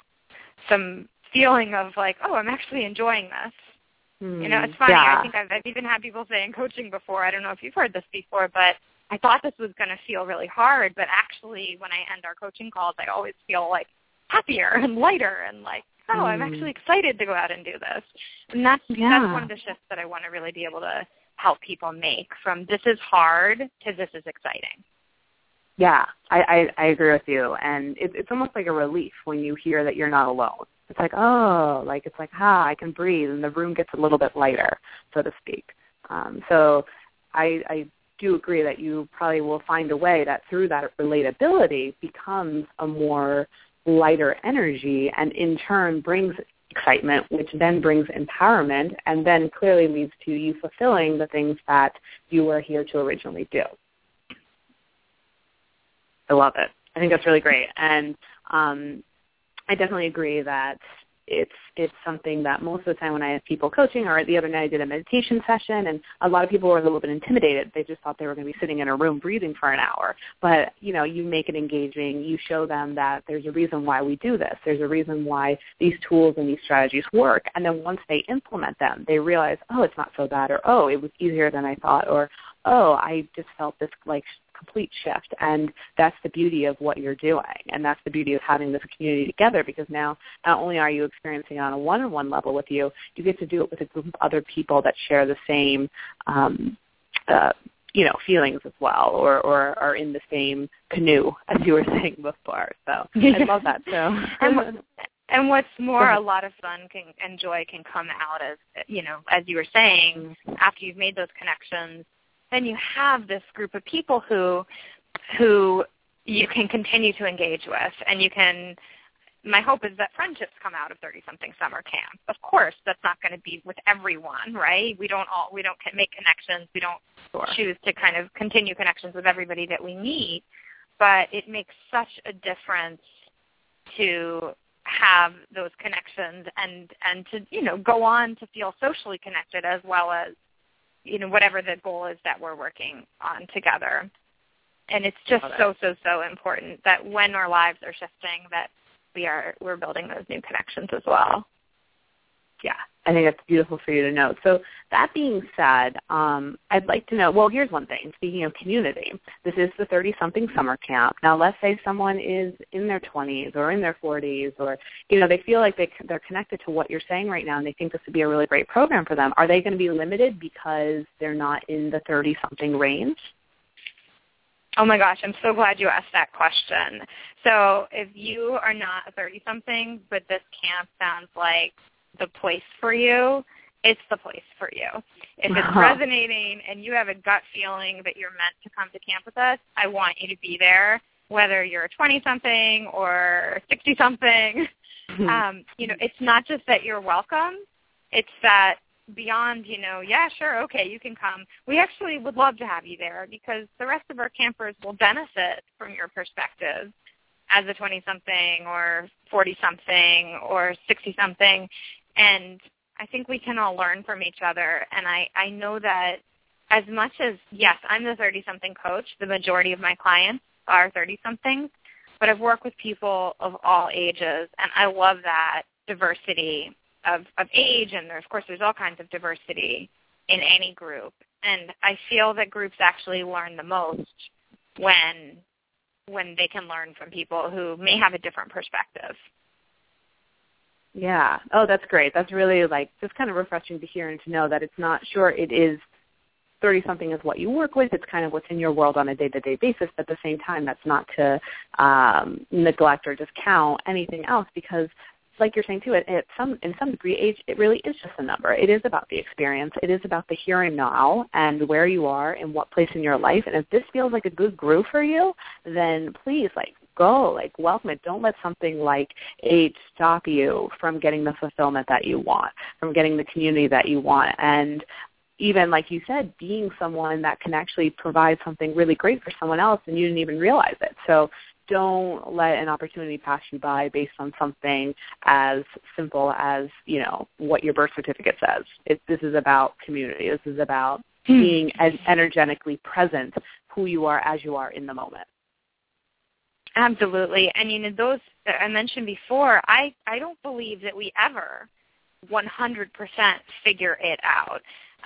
feeling of like, oh, I'm actually enjoying this. You know, it's funny. Yeah. I think I've even had people say in coaching before, I don't know if you've heard this before, but I thought this was going to feel really hard, but actually when I end our coaching calls, I always feel like happier and lighter and like, oh, I'm actually excited to go out and do this. And that's one of the shifts that I want to really be able to help people make, from this is hard to this is exciting. Yeah, I agree with you. And it's almost like a relief when you hear that you're not alone. It's like, oh, like, it's like, I can breathe, and the room gets a little bit lighter, so to speak. So I do agree that you probably will find a way that through that relatability becomes a more lighter energy, and in turn brings excitement, which then brings empowerment, and then clearly leads to you fulfilling the things that you were here to originally do. I love it. I think that's really great. And I definitely agree that it's something that most of the time when I have people coaching, or the other night I did a meditation session, and a lot of people were a little bit intimidated. They just thought they were going to be sitting in a room breathing for an hour. But, you know, you make it engaging. You show them that there's a reason why we do this. There's a reason why these tools and these strategies work. And then once they implement them, they realize, oh, it's not so bad, or, oh, it was easier than I thought, or, oh, I just felt this, like, complete shift. And that's the beauty of what you're doing, and that's the beauty of having this community together, because now not only are you experiencing it on a one-on-one level with you, you get to do it with a group of other people that share the same you know, feelings as well, or are in the same canoe, as you were saying before. So I love that. So and what's more, a lot of fun and joy can come out of, you know, as you were saying, after you've made those connections, then you have this group of people who you can continue to engage with, and you can, my hope is that friendships come out of 30-something summer camp. Of course, that's not going to be with everyone, right? We don't make connections. We don't choose to kind of continue connections with everybody that we meet, but it makes such a difference to have those connections and to, you know, go on to feel socially connected, as well as, you know, whatever the goal is that we're working on together. And it's just so important that when our lives are shifting, that we're building those new connections as well. Yeah, I think that's beautiful for you to know. So that being said, I'd like to know, well, here's one thing. Speaking of community, this is the 30-something summer camp. Now, let's say someone is in their 20s or in their 40s, or, you know, they feel like they're connected to what you're saying right now, and they think this would be a really great program for them. Are they going to be limited because they're not in the 30-something range? Oh, my gosh, I'm so glad you asked that question. So if you are not a 30-something, but this camp sounds like the place for you, it's the place for you. If it's resonating and you have a gut feeling that you're meant to come to camp with us, I want you to be there, whether you're a 20-something or 60-something. You know, it's not just that you're welcome. It's that beyond, you know, yeah, sure, okay, you can come. We actually would love to have you there, because the rest of our campers will benefit from your perspective as a 20-something or 40-something or 60-something. And I think we can all learn from each other. And I know that as much as, yes, I'm the 30-something coach, the majority of my clients are 30-somethings, but I've worked with people of all ages, and I love that diversity of age, and of course there's all kinds of diversity in any group. And I feel that groups actually learn the most when they can learn from people who may have a different perspective. Yeah. Oh, that's great. That's really just kind of refreshing to hear and to know that it's not sure it is 30-something is what you work with. It's kind of what's in your world on a day-to-day basis. But at the same time, that's not to neglect or discount anything else, because like you're saying too, in some degree, age, it really is just a number. It is about the experience. It is about the here and now and where you are and what place in your life. And if this feels like a good groove for you, then please, go, welcome it. Don't let something like age stop you from getting the fulfillment that you want, from getting the community that you want. And even, like you said, being someone that can actually provide something really great for someone else and you didn't even realize it. So don't let an opportunity pass you by based on something as simple as, what your birth certificate says. This is about community. This is about being energetically present, who you are as you are in the moment. Absolutely. And, those that I mentioned before, I don't believe that we ever 100% figure it out.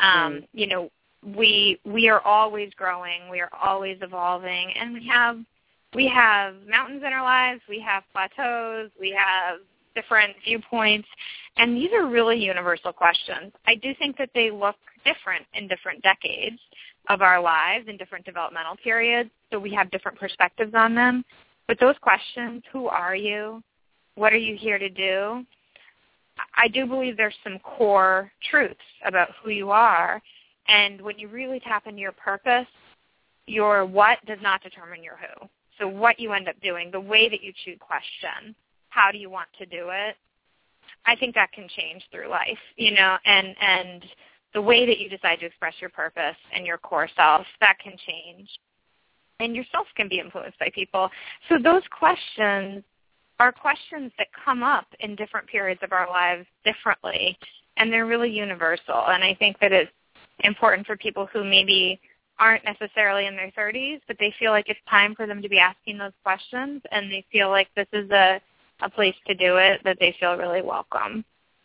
We are always growing. We are always evolving. And we have mountains in our lives, we have plateaus, we have different viewpoints, and these are really universal questions. I do think that they look different in different decades of our lives, in different developmental periods, so we have different perspectives on them. But those questions, who are you? What are you here to do? I do believe there's some core truths about who you are, and when you really tap into your purpose, your what does not determine your who. So what you end up doing, the way that you choose question, how do you want to do it, I think that can change through life, and the way that you decide to express your purpose and your core self, that can change. And yourself can be influenced by people. So those questions are questions that come up in different periods of our lives differently, and they're really universal. And I think that it's important for people who maybe aren't necessarily in their 30s, but they feel like it's time for them to be asking those questions, and they feel like this is a place to do it, that they feel really welcome.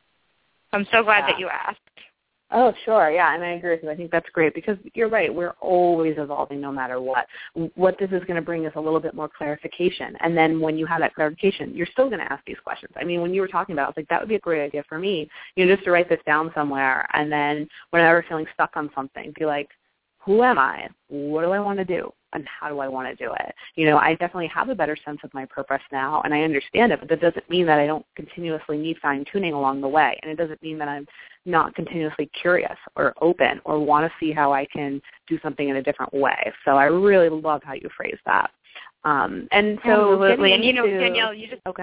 I'm so glad that you asked. Oh, sure, yeah, and I agree with you. I think that's great because you're right. We're always evolving no matter what. What this is going to bring is a little bit more clarification, and then when you have that clarification, you're still going to ask these questions. I mean, when you were talking about it, I was like, that would be a great idea for me, just to write this down somewhere, and then whenever feeling stuck on something, be like, who am I? What do I want to do? And how do I want to do it? I definitely have a better sense of my purpose now, and I understand it, but that doesn't mean that I don't continuously need fine-tuning along the way, and it doesn't mean that I'm not continuously curious or open or want to see how I can do something in a different way. So I really love how you phrase that. And so, absolutely. And Danielle,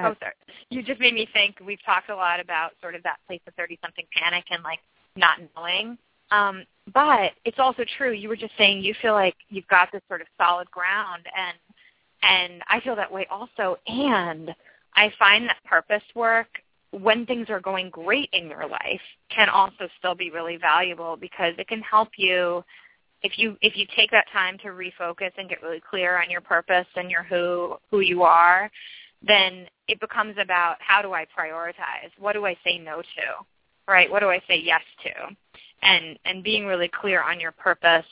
you just made me think. We've talked a lot about sort of that place of 30-something panic and not knowing. But it's also true. You were just saying you feel like you've got this sort of solid ground, and I feel that way also. And I find that purpose work, when things are going great in your life, can also still be really valuable because it can help you if you take that time to refocus and get really clear on your purpose and your who you are. Then it becomes about, how do I prioritize? What do I say no to? Right? What do I say yes to? And being really clear on your purpose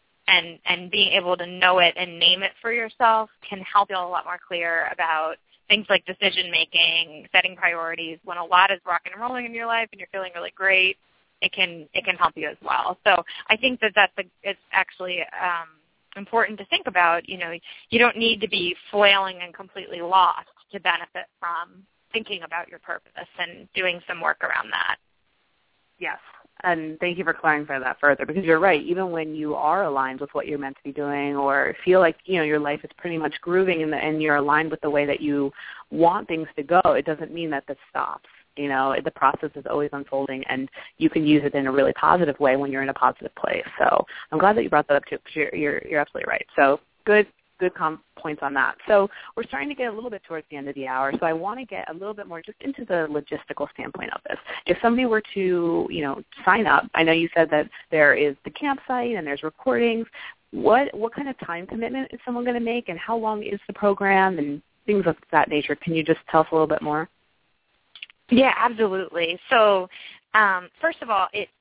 and being able to know it and name it for yourself can help you a lot more clear about things like decision-making, setting priorities. When a lot is rock and rolling in your life and you're feeling really great, it can help you as well. So I think it's actually important to think about. You don't need to be flailing and completely lost to benefit from thinking about your purpose and doing some work around that. Yes. And thank you for clarifying that further, because you're right. Even when you are aligned with what you're meant to be doing, or feel like your life is pretty much grooving and you're aligned with the way that you want things to go, it doesn't mean that this stops. The process is always unfolding, and you can use it in a really positive way when you're in a positive place. So I'm glad that you brought that up too, because you're absolutely right. So good points on that. So we're starting to get a little bit towards the end of the hour, so I want to get a little bit more just into the logistical standpoint of this. If somebody were to, sign up, I know you said that there is the campsite and there's recordings. What kind of time commitment is someone going to make, and how long is the program and things of that nature? Can you just tell us a little bit more? Yeah, absolutely. So, first of all, it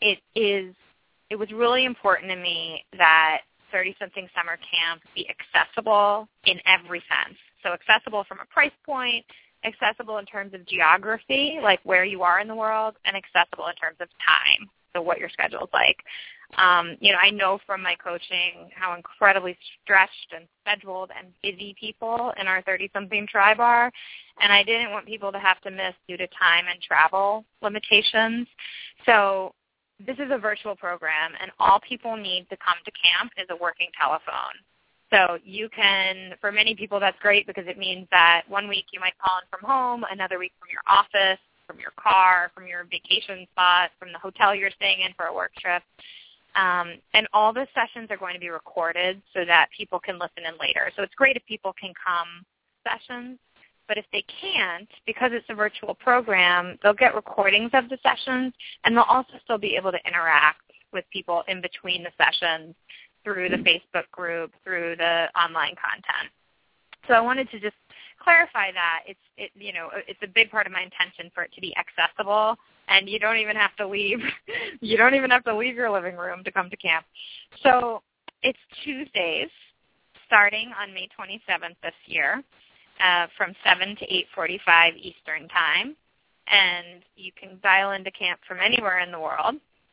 was really important to me that 30-something summer camp be accessible in every sense. So accessible from a price point, accessible in terms of geography, like where you are in the world, and accessible in terms of time, so what your schedule is like. I know from my coaching how incredibly stretched and scheduled and busy people in our 30-something tribe are, and I didn't want people to have to miss due to time and travel limitations. So this is a virtual program, and all people need to come to camp is a working telephone. So you can, for many people, that's great because it means that one week you might call in from home, another week from your office, from your car, from your vacation spot, from the hotel you're staying in for a work trip. And all the sessions are going to be recorded so that people can listen in later. So it's great if people can come to sessions, but if they can't, because it's a virtual program, they'll get recordings of the sessions, and they'll also still be able to interact with people in between the sessions through the Facebook group, through the online content. So I wanted to just clarify that it's a big part of my intention for it to be accessible, and you don't even have to leave. You don't even have to leave your living room to come to camp. So it's Tuesdays, starting on May 27th this year, from 7 to 8:45 Eastern Time, and you can dial into camp from anywhere in the world.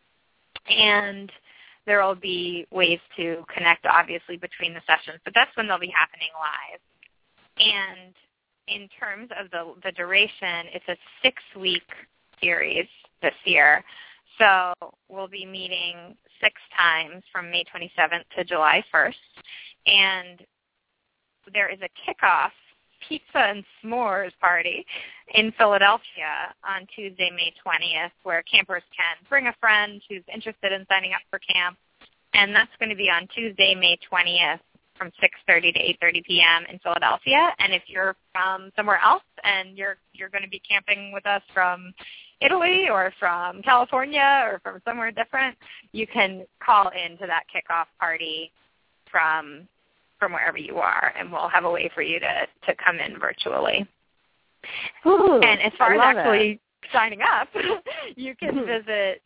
And there will be ways to connect, obviously, between the sessions, but that's when they'll be happening live. And in terms of the duration, it's a 6-week series this year. So we'll be meeting 6 times from May 27th to July 1st. And there is a kickoff pizza and s'mores party in Philadelphia on Tuesday, May 20th, where campers can bring a friend who's interested in signing up for camp. And that's going to be on Tuesday, May 20th from 6:30 to 8:30 p.m. in Philadelphia. And if you're from somewhere else and you're going to be camping with us from Italy or from California or from somewhere different, you can call into that kickoff party from wherever you are, and we'll have a way for you to come in virtually. Ooh, and as far as actually signing up, you can visit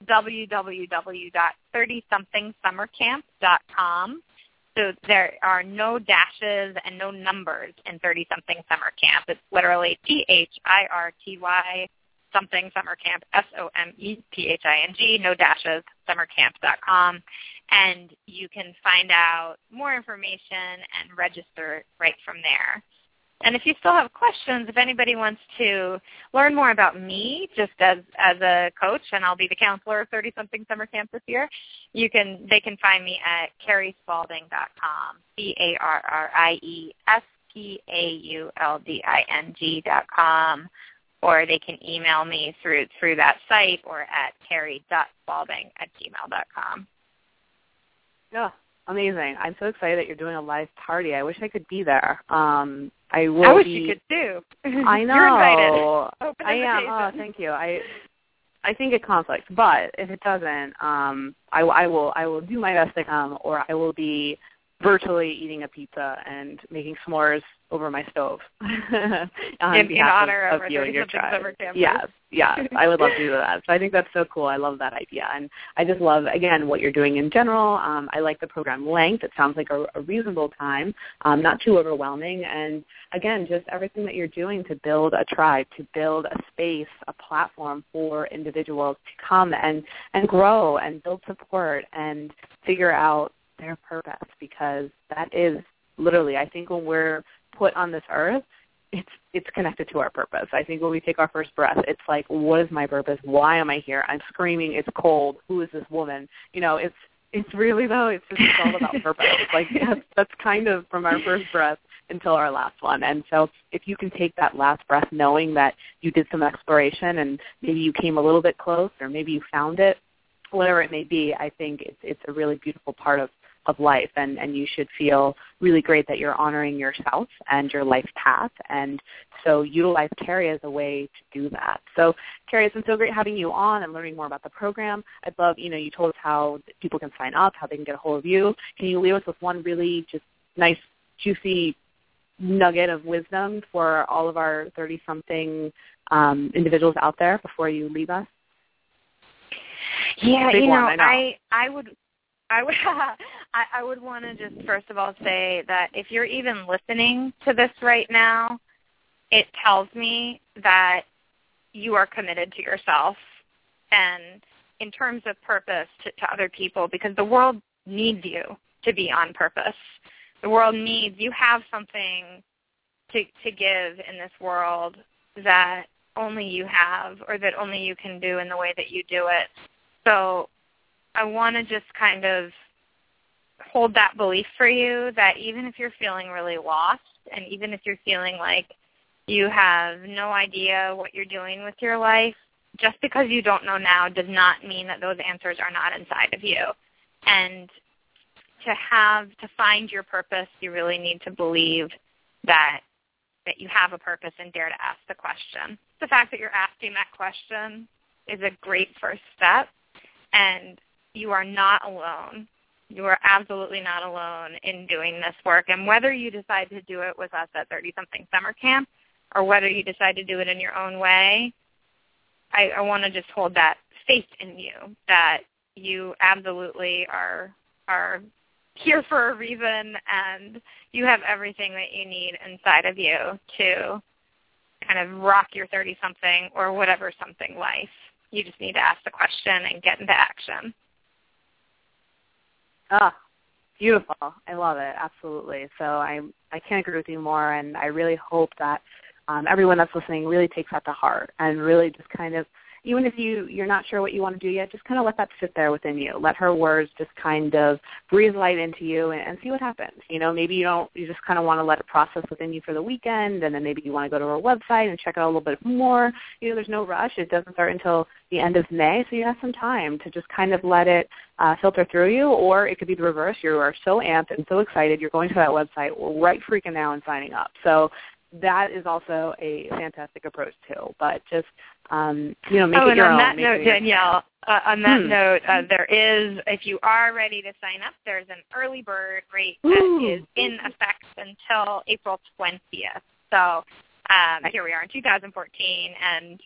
www.30somethingsummercamp.com. So there are no dashes and no numbers in 30-something summer camp. It's literally THIRTY something summer camp, SOMETHING, no dashes, summercamp.com. And you can find out more information and register right from there. And if you still have questions, if anybody wants to learn more about me just as a coach, and I'll be the counselor of 30-something summer camp this year, they can find me at CarrieSpalding.com, CarrieSpalding.com, or they can email me through that site or at carrie.spalding@gmail.com. Yeah, amazing. I'm so excited that you're doing a live party. I wish I could be there. I wish you could too. I know. You're invited. Open I am. Oh, thank you. I think it conflicts, but if it doesn't, I will do my best to come, or I will be virtually eating a pizza and making s'mores over my stove in honor of you and your tribe. Yes, I would love to do that. So I think that's so cool. I love that idea, and I just love, again, what you're doing in general. I like the program length. It sounds like a reasonable time, not too overwhelming, and again, just everything that you're doing to build a tribe, to build a space, a platform for individuals to come and grow and build support and figure out their purpose, because that is literally, I think when we're put on this earth, it's connected to our purpose. I think when we take our first breath, it's like, what is my purpose? Why am I here? I'm screaming, it's cold. Who is this woman? It's really, though, it's all about purpose. Like, that's kind of from our first breath until our last one. And so if you can take that last breath knowing that you did some exploration and maybe you came a little bit close or maybe you found it, whatever it may be, I think it's a really beautiful part of life, and you should feel really great that you're honoring yourself and your life path, and so utilize Carrie as a way to do that. So, Carrie, it's been so great having you on and learning more about the program. I'd love, you told us how people can sign up, how they can get a hold of you. Can you leave us with one really just nice, juicy nugget of wisdom for all of our 30-something individuals out there before you leave us? Yeah, Big you know, one, I would want to just first of all say that if you're even listening to this right now, it tells me that you are committed to yourself and in terms of purpose to other people, because the world needs you to be on purpose. The world needs, you have something to give in this world that only you have or that only you can do in the way that you do it. So I want to just kind of hold that belief for you that even if you're feeling really lost and even if you're feeling like you have no idea what you're doing with your life, just because you don't know now does not mean that those answers are not inside of you. And to find your purpose, you really need to believe that you have a purpose and dare to ask the question. The fact that you're asking that question is a great first step, and you are not alone. You are absolutely not alone in doing this work. And whether you decide to do it with us at 30-something summer camp or whether you decide to do it in your own way, I want to just hold that faith in you that you absolutely are here for a reason and you have everything that you need inside of you to kind of rock your 30-something or whatever something life. You just need to ask the question and get into action. Ah, beautiful. I love it. Absolutely. So I can't agree with you more, and I really hope that everyone that's listening really takes that to heart and really just kind of, even if you're not sure what you want to do yet, just kind of let that sit there within you. Let her words just kind of breathe light into you and see what happens. You know, maybe you just kind of want to let it process within you for the weekend, and then maybe you want to go to her website and check out a little bit more. You know, there's no rush. It doesn't start until the end of May, so you have some time to just kind of let it filter through you, or it could be the reverse. You are so amped and so excited. You're going to that website right freaking now and signing up. So that is also a fantastic approach too. But just make it your own. On that note, Danielle, there is, if you are ready to sign up, there's an early bird rate that is in effect until April 20th. So here we are in 2014, and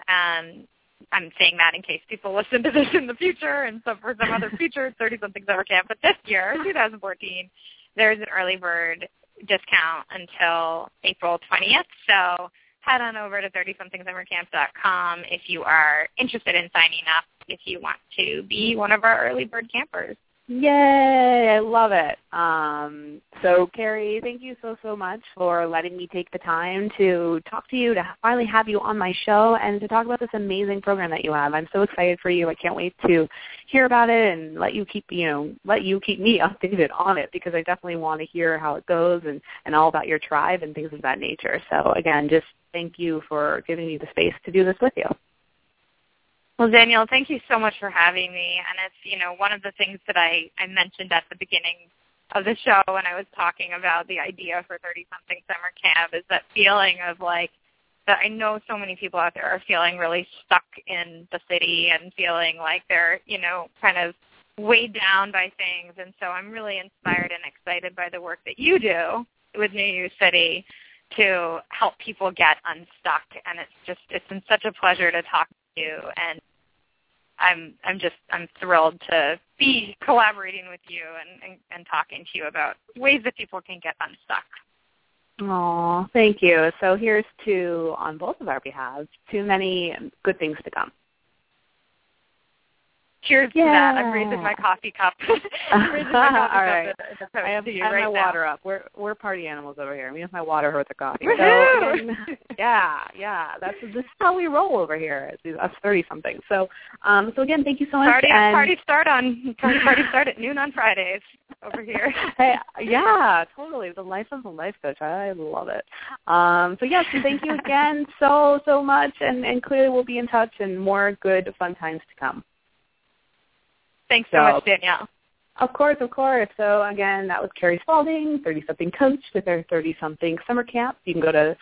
I'm saying that in case people listen to this in the future and for some other future 30-something summer camp. But this year, 2014, there's an early bird discount until April 20th. So head on over to 30somethingsummercamp.com if you are interested in signing up, if you want to be one of our early bird campers. Yay, I love it. So, Carrie, thank you so much for letting me take the time to talk to you, to finally have you on my show, and to talk about this amazing program that you have. I'm so excited for you. I can't wait to hear about it and let you keep me updated on it, because I definitely want to hear how it goes and all about your tribe and things of that nature. So, again, just thank you for giving me the space to do this with you. Well, Danielle, thank you so much for having me. And it's, one of the things that I mentioned at the beginning of the show when I was talking about the idea for 30-something summer camp is that feeling of that I know so many people out there are feeling really stuck in the city and feeling like they're, kind of weighed down by things. And so I'm really inspired and excited by the work that you do with New You City to help people get unstuck. And it's been such a pleasure to talk to you, and I'm thrilled to be collaborating with you and talking to you about ways that people can get unstuck. Oh, thank you. So here's to, on both of our behalves, too many good things to come. Cheers to that. I'm raising my coffee cup. All right. I have my water up. We're party animals over here. Me with my water, her with the coffee. So, yeah. This is how we roll over here. Us 30-something. So again, thank you so much. Party start at noon on Fridays over here. Hey, yeah, totally. The life of a life coach. I love it. So thank you again so much, and clearly we'll be in touch and more good fun times to come. Thanks so much, Danielle. Of course. So, again, that was Carrie Spalding, 30-something coach with our 30-something summer camp. You can go to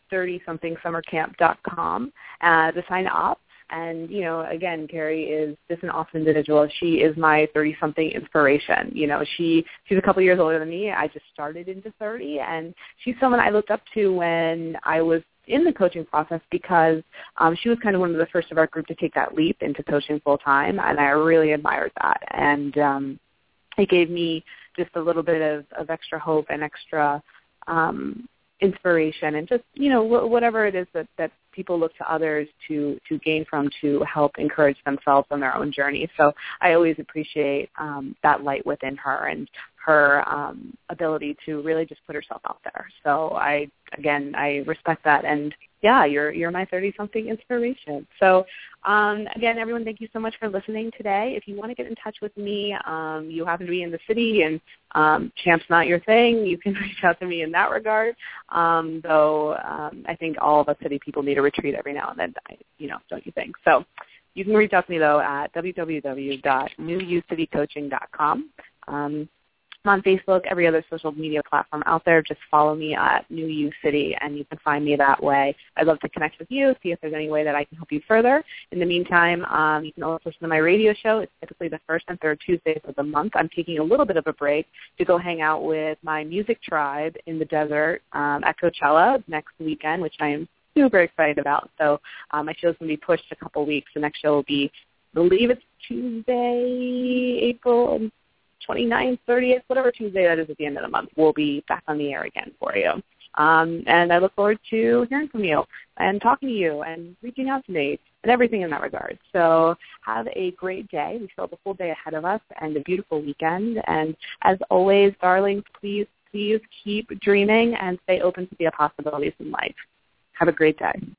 30somethingsummercamp.com to sign up. And, again, Carrie is just an awesome individual. She is my 30-something inspiration. She's a couple years older than me. I just started into 30, and she's someone I looked up to when I was in the coaching process because she was kind of one of the first of our group to take that leap into coaching full time, and I really admired that. And it gave me just a little bit of extra hope and extra inspiration, and just, you know, whatever it is that people look to others to gain from to help encourage themselves on their own journey. So I always appreciate that light within her and her ability to really just put herself out there. So I respect that, and yeah, you're my 30-something inspiration. So again, everyone, thank you so much for listening today. If you want to get in touch with me, you happen to be in the city and Champ's not your thing, you can reach out to me in that regard. Though I think all of us city people need a retreat every now and then, don't you think? So you can reach out to me, though, at www.newucitycoaching.com. I'm on Facebook, every other social media platform out there. Just follow me at New U City, and you can find me that way. I'd love to connect with you, see if there's any way that I can help you further. In the meantime, you can also listen to my radio show. It's typically the first and third Tuesdays of the month. I'm taking a little bit of a break to go hang out with my music tribe in the desert at Coachella next weekend, which I am super excited about. So my show's going to be pushed a couple weeks. The next show will be, I believe it's Tuesday, April 29th, 30th, whatever Tuesday that is at the end of the month. We'll be back on the air again for you. And I look forward to hearing from you and talking to you and reaching out to me and everything in that regard. So have a great day. We still have a full day ahead of us and a beautiful weekend. And as always, darlings, please keep dreaming and stay open to the possibilities in life. Have a great day.